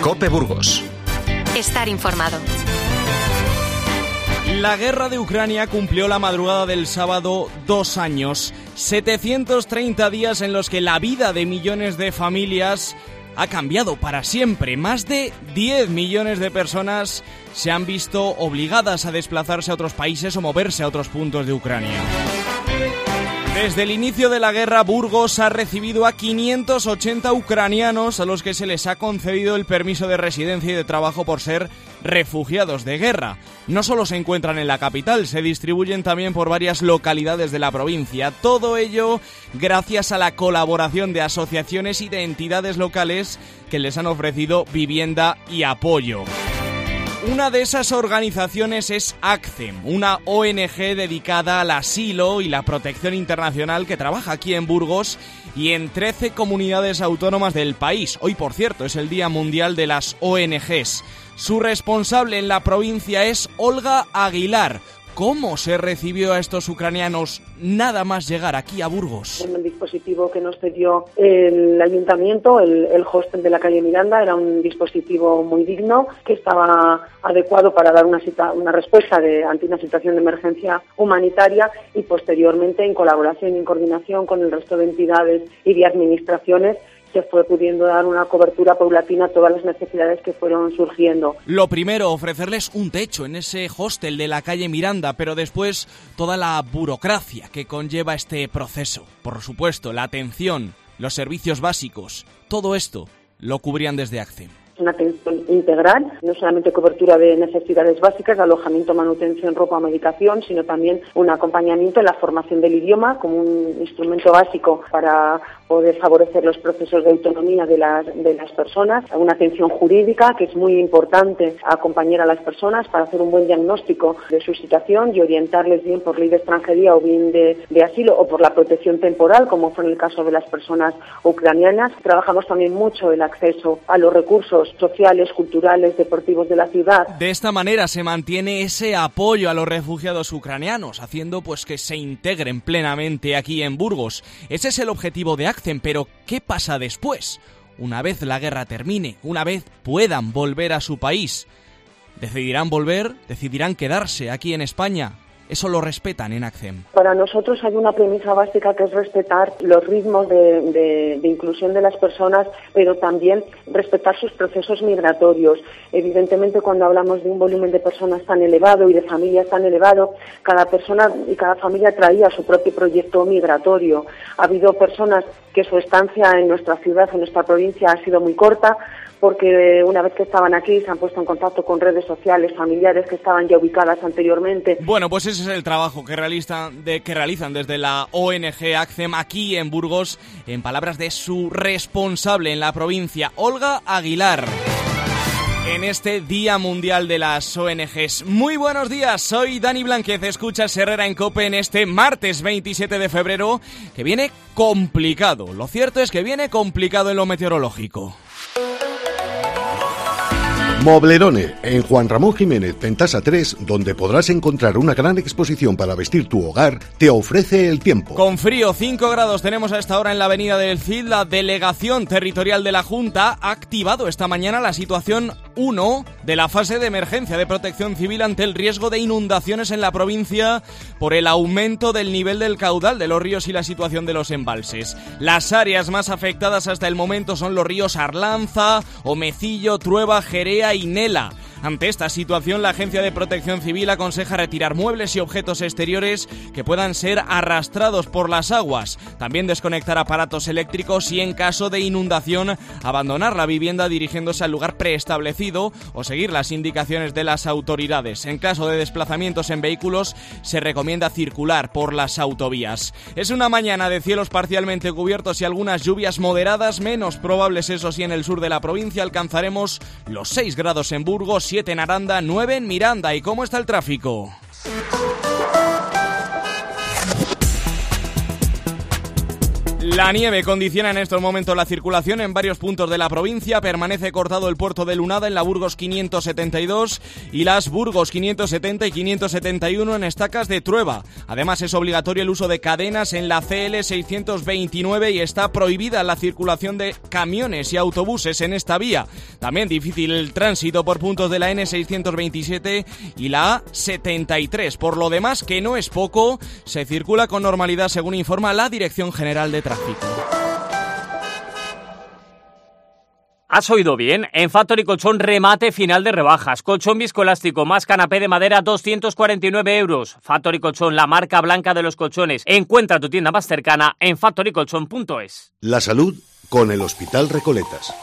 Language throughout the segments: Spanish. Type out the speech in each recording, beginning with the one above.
COPE Burgos. Estar informado. La guerra de Ucrania cumplió la madrugada del sábado 2 años. 730 días en los que la vida de millones de familias ha cambiado para siempre. Más de 10 millones de personas se han visto obligadas a desplazarse a otros países o moverse a otros puntos de Ucrania. Desde el inicio de la guerra, Burgos ha recibido a 580 ucranianos a los que se les ha concedido el permiso de residencia y de trabajo por ser refugiados de guerra. No solo se encuentran en la capital, se distribuyen también por varias localidades de la provincia. Todo ello gracias a la colaboración de asociaciones y de entidades locales que les han ofrecido vivienda y apoyo. Una de esas organizaciones es ACCEM, una ONG dedicada al asilo y la protección internacional que trabaja aquí en Burgos y en 13 comunidades autónomas del país. Hoy, por cierto, es el Día Mundial de las ONGs. Su responsable en la provincia es Olga Aguilar. ¿Cómo se recibió a estos ucranianos nada más llegar aquí a Burgos? El dispositivo que nos cedió el ayuntamiento, el hostel de la calle Miranda, era un dispositivo muy digno, que estaba adecuado para dar una respuesta ante una situación de emergencia humanitaria y posteriormente, en colaboración y en coordinación con el resto de entidades y de administraciones, se fue pudiendo dar una cobertura paulatina a todas las necesidades que fueron surgiendo. Lo primero, ofrecerles un techo en ese hostel de la calle Miranda, pero después toda la burocracia que conlleva este proceso. Por supuesto, la atención, los servicios básicos, todo esto lo cubrían desde ACCEM. Una atención integral, no solamente cobertura de necesidades básicas, alojamiento, manutención, ropa, medicación, sino también un acompañamiento en la formación del idioma como un instrumento básico para poder favorecer los procesos de autonomía de las personas, una atención jurídica que es muy importante, acompañar a las personas para hacer un buen diagnóstico de su situación y orientarles bien por ley de extranjería o bien de asilo o por la protección temporal, como fue en el caso de las personas ucranianas. Trabajamos también mucho el acceso a los recursos sociales, culturales, deportivos de la ciudad. De esta manera se mantiene ese apoyo a los refugiados ucranianos, haciendo pues que se integren plenamente aquí en Burgos. Ese es el objetivo de ACCEM, pero ¿qué pasa después? Una vez la guerra termine, una vez puedan volver a su país, ¿decidirán volver? ¿Decidirán quedarse aquí en España? Eso lo respetan en ACCEM. Para nosotros hay una premisa básica que es respetar los ritmos de inclusión de las personas, pero también respetar sus procesos migratorios. Evidentemente, cuando hablamos de un volumen de personas tan elevado y de familias tan elevado, cada persona y cada familia traía su propio proyecto migratorio. Ha habido personas que su estancia en nuestra ciudad, en nuestra provincia, ha sido muy corta, porque una vez que estaban aquí se han puesto en contacto con redes sociales, familiares que estaban ya ubicadas anteriormente. Bueno, pues ese es el trabajo que realizan desde la ONG ACCEM aquí en Burgos, en palabras de su responsable en la provincia, Olga Aguilar. En este Día Mundial de las ONGs. Muy buenos días, soy Dani Blánquez, escuchas Herrera en COPE en este martes 27 de febrero, que viene complicado. Lo cierto es que viene complicado en lo meteorológico. Moblerone, en Juan Ramón Jiménez, Pentasa 3, donde podrás encontrar una gran exposición para vestir tu hogar, te ofrece el tiempo. Con frío, 5 grados tenemos a esta hora en la avenida del Cid. La Delegación Territorial de la Junta ha activado esta mañana la situación 1 de la fase de emergencia de protección civil ante el riesgo de inundaciones en la provincia por el aumento del nivel del caudal de los ríos y la situación de los embalses. Las áreas más afectadas hasta el momento son los ríos Arlanza, Omecillo, Trueba, Jerea y Nela. Ante esta situación, la Agencia de Protección Civil aconseja retirar muebles y objetos exteriores que puedan ser arrastrados por las aguas. También desconectar aparatos eléctricos y, en caso de inundación, abandonar la vivienda dirigiéndose al lugar preestablecido o seguir las indicaciones de las autoridades. En caso de desplazamientos en vehículos, se recomienda circular por las autovías. Es una mañana de cielos parcialmente cubiertos y algunas lluvias moderadas, menos probables eso sí en el sur de la provincia. Alcanzaremos los 6 grados en Burgos, 7 en Aranda, 9 en Miranda. ¿Y cómo está el tráfico? La nieve condiciona en estos momentos la circulación en varios puntos de la provincia. Permanece cortado el puerto de Lunada en la Burgos 572 y las Burgos 570 y 571 en Estacas de Trueba. Además, es obligatorio el uso de cadenas en la CL 629 y está prohibida la circulación de camiones y autobuses en esta vía. También difícil el tránsito por puntos de la N627 y la A73. Por lo demás, que no es poco, se circula con normalidad según informa la Dirección General de Tráfico. ¿Has oído bien? En Factory Colchón remate final de rebajas. Colchón viscoelástico más canapé de madera 249 €. Factory Colchón, la marca blanca de los colchones. Encuentra tu tienda más cercana en factorycolchón.es. La salud con el Hospital Recoletas.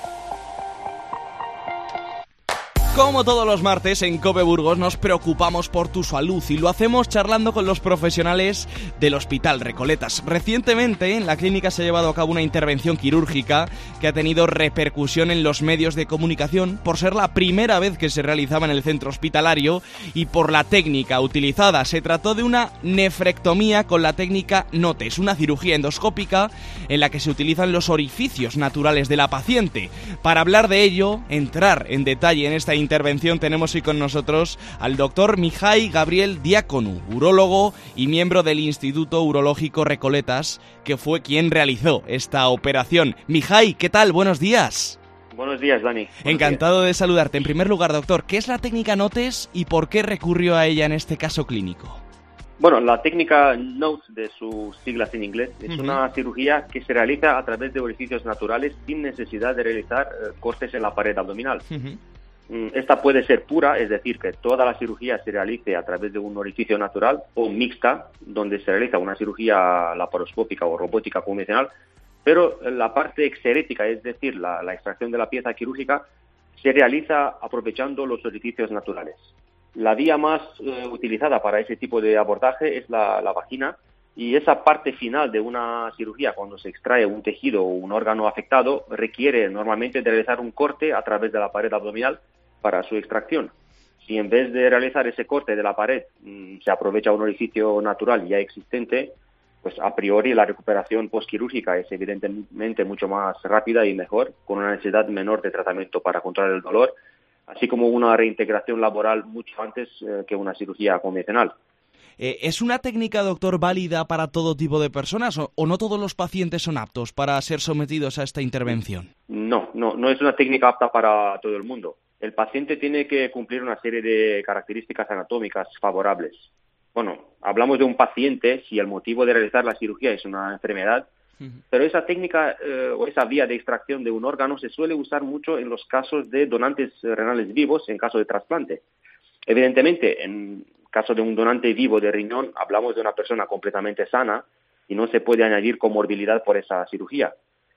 Como todos los martes en COPE Burgos nos preocupamos por tu salud y lo hacemos charlando con los profesionales del Hospital Recoletas. Recientemente en la clínica se ha llevado a cabo una intervención quirúrgica que ha tenido repercusión en los medios de comunicación por ser la primera vez que se realizaba en el centro hospitalario y por la técnica utilizada. Se trató de una nefrectomía con la técnica NOTES, una cirugía endoscópica en la que se utilizan los orificios naturales de la paciente. Para hablar de ello, entrar en detalle en esta intervención, tenemos hoy con nosotros al doctor Mihai Gabriel Diaconu, urólogo y miembro del Instituto Urológico Recoletas, que fue quien realizó esta operación. Mihai, ¿qué tal? Buenos días. Buenos días, Dani. Encantado de saludarte. En primer lugar, doctor, ¿qué es la técnica NOTES y por qué recurrió a ella en este caso clínico? Bueno, la técnica NOTES, de sus siglas en inglés, es una cirugía que se realiza a través de orificios naturales sin necesidad de realizar cortes en la pared abdominal. Esta puede ser pura, es decir, que toda la cirugía se realice a través de un orificio natural, o mixta, donde se realiza una cirugía laparoscópica o robótica convencional, pero la parte exerética, es decir, la extracción de la pieza quirúrgica, se realiza aprovechando los orificios naturales. La vía más utilizada para ese tipo de abordaje es la vagina, y esa parte final de una cirugía, cuando se extrae un tejido o un órgano afectado, requiere normalmente de realizar un corte a través de la pared abdominal para su extracción. Si en vez de realizar ese corte de la pared se aprovecha un orificio natural ya existente, pues a priori la recuperación postquirúrgica es evidentemente mucho más rápida y mejor, con una necesidad menor de tratamiento para controlar el dolor, así como una reintegración laboral mucho antes que una cirugía convencional. ¿Es una técnica, doctor, válida para todo tipo de personas o no todos los pacientes son aptos para ser sometidos a esta intervención? No es una técnica apta para todo el mundo. El paciente tiene que cumplir una serie de características anatómicas favorables. Bueno, hablamos de un paciente si el motivo de realizar la cirugía es una enfermedad, pero esa técnica o esa vía de extracción de un órgano se suele usar mucho en los casos de donantes renales vivos en caso de trasplante. Evidentemente, en caso de un donante vivo de riñón, hablamos de una persona completamente sana y no se puede añadir comorbilidad por esa cirugía.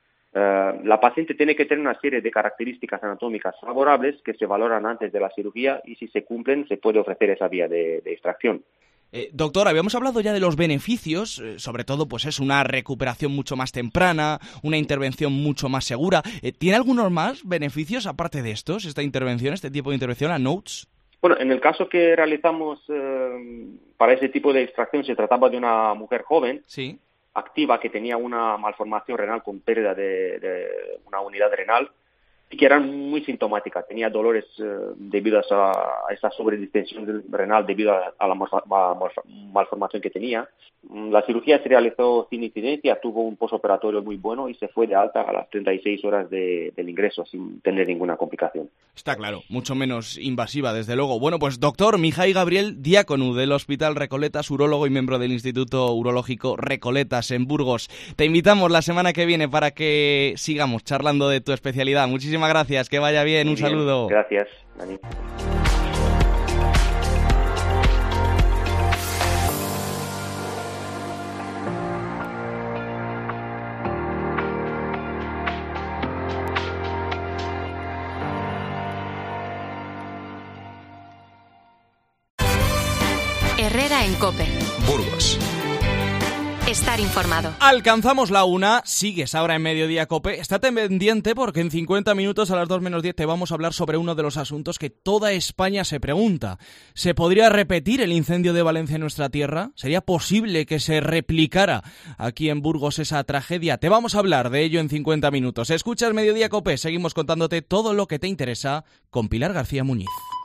La paciente tiene que tener una serie de características anatómicas favorables que se valoran antes de la cirugía y si se cumplen se puede ofrecer esa vía de extracción. Doctor, habíamos hablado ya de los beneficios, sobre todo pues es una recuperación mucho más temprana, una intervención mucho más segura. ¿Tiene algunos más beneficios aparte de estos, esta intervención, este tipo de intervención, la NOTES? Bueno, en el caso que realizamos para ese tipo de extracción se trataba de una mujer joven, sí, activa, que tenía una malformación renal con pérdida de una unidad renal y que era muy sintomática. Tenía dolores debido a esa sobredistensión renal debido a la malformación que tenía. La cirugía se realizó sin incidencia, tuvo un posoperatorio muy bueno y se fue de alta a las 36 horas del ingreso sin tener ninguna complicación. Está claro, mucho menos invasiva, desde luego. Bueno, pues doctor Mihai Gabriel Diaconu, del Hospital Recoletas, urólogo y miembro del Instituto Urológico Recoletas en Burgos. Te invitamos la semana que viene para que sigamos charlando de tu especialidad. Muchísimas gracias, que vaya bien, un saludo. Gracias, Dani. Herrera en COPE. Burgos. Estar informado. Alcanzamos la 1, sigues ahora en Mediodía COPE. Estate pendiente porque en 50 minutos a las 2 menos 10 te vamos a hablar sobre uno de los asuntos que toda España se pregunta. ¿Se podría repetir el incendio de Valencia en nuestra tierra? ¿Sería posible que se replicara aquí en Burgos esa tragedia? Te vamos a hablar de ello en 50 minutos. Escuchas Mediodía COPE, seguimos contándote todo lo que te interesa con Pilar García Muñiz.